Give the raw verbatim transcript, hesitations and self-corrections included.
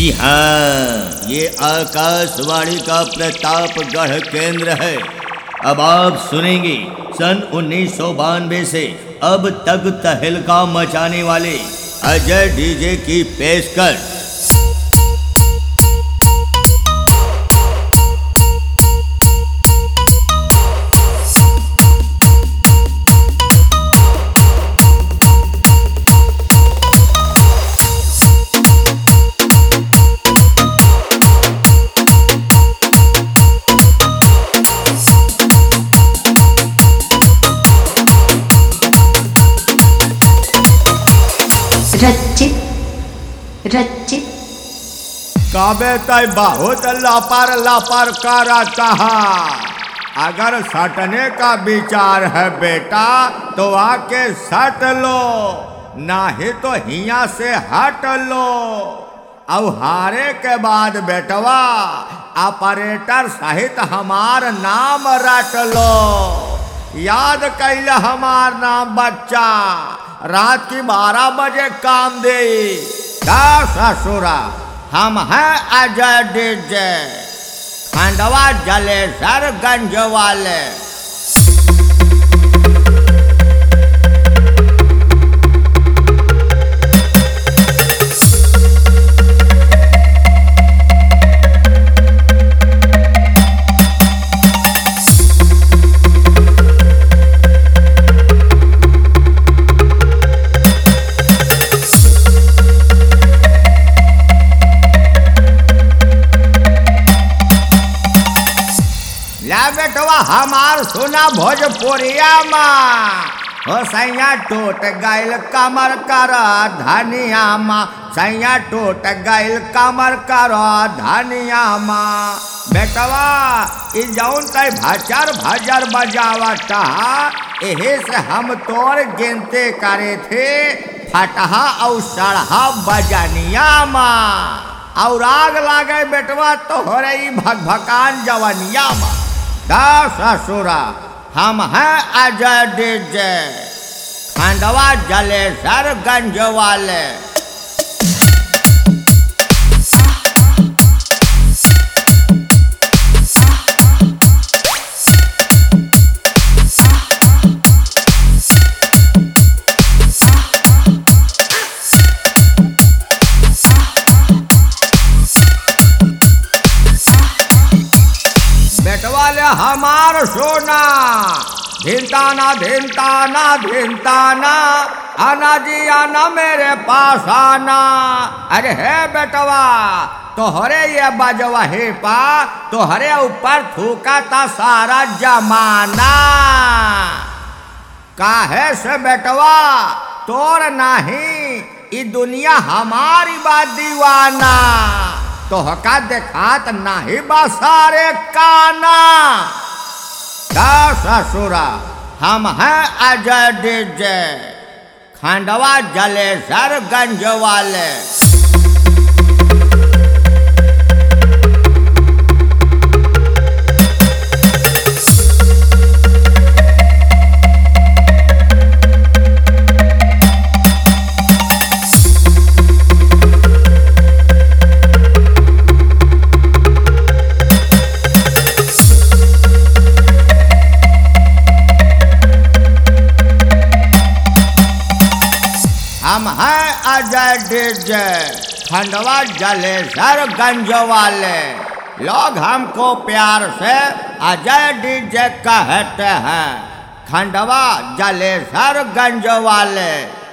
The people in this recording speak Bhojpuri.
जी हाँ, ये आकाशवाणी का प्रतापगढ़ केंद्र है। अब आप सुनेंगे सन उन्नीस सौ बानवे से अब तक तहलका मचाने वाले अजय डीजे की पेशकश। रचित रचित काबे तय बहुत लापार लापार करा कहा। अगर सटने का विचार है बेटा तो आके सट लो, नहीं तो हिया से हट लो। अब हारे के बाद बेटवा ऑपरेटर सहित हमार नाम रट लो। याद कैल हमार नाम बच्चा, रात की बारह बजे काम दे। क्या ससुरा, हम हैं अजय डीजे, खंडवा जलेसर गंज वाले। बेटवा हमार सुना भोजपुरिया माँ हो सैया टूट गैल कमर कर धनिया माँ, सैया टूट गैल कमर कर धनिया माँ। बेटवा ई जौन तय भजर भजर बजावता, यही से हम तोर गिनते करे थे फटहा और सड़हा बजनिया माँ। और आग लागे बेटवा तो हो रही भगभकान जवनिया माँ। दा ससुरा, हम हैं अजय डीजे, खंडवा जलेसर गंज वाले। बेटवाले हमार सोना, धिनताना धिनताना धिनताना, आना जी आना मेरे पास आना। अरे है बेटवा तोहरे ये बजवही पा, तोहरे ऊपर थूका था सारा जमाना। काहे से बेटवा तोर नहीं, ई दुनिया हमारी बात दीवाना। तोहका देखात नहीं बसारे काना। क्या ससुरा, हम हैं अजय डीजे, खंडवा जलेसर गंज वाले। हम हैं अजय डीजे, खंडवा जलेसर गंज वाले। लोग हमको प्यार से अजय डीजे कहते हैं, खंडवा जलेसर गंज वाले।